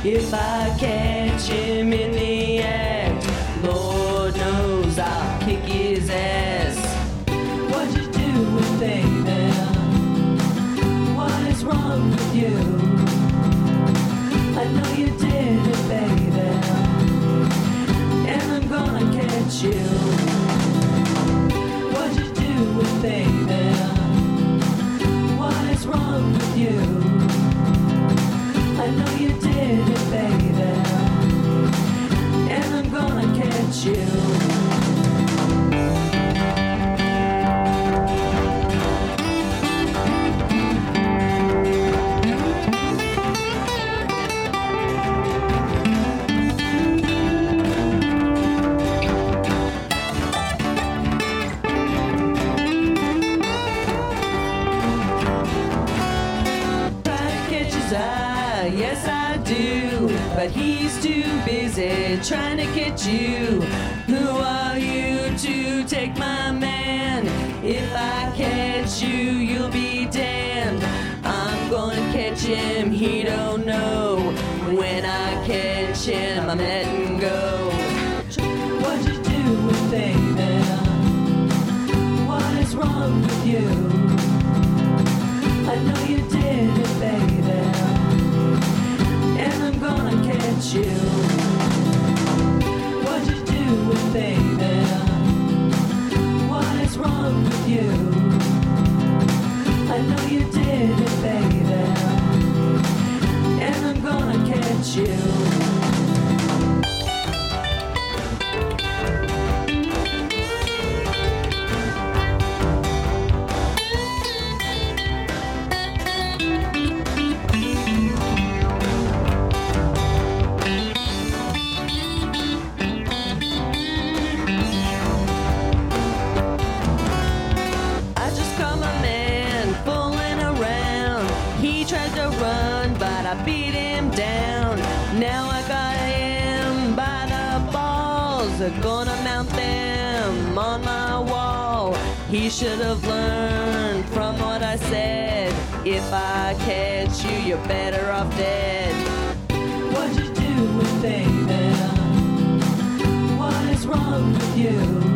If I catch him in the act, Lord knows I'll kick his ass. What'd you do, baby? What is wrong with you? I know you did it, baby, and I'm gonna catch you. What'd you do, baby? What is wrong with you? I know you did it, baby, and I'm gonna catch you. Yes, I do, but he's too busy trying to get you. Who are you to take my man? If I catch you, you'll be damned. I'm gonna catch him, he don't know. When I catch him, I'm letting go. What'd you do, baby? What is wrong with you? I know you did it, baby, and I'm gonna catch you. What'd you do, baby? What is wrong with you? I know you did it, baby, and I'm gonna catch you. He tried to run, but I beat him down. Now I got him by the balls. I'm gonna mount them on my wall. He should have learned from what I said. If I catch you, you're better off dead. What'd you do, baby? What is wrong with you?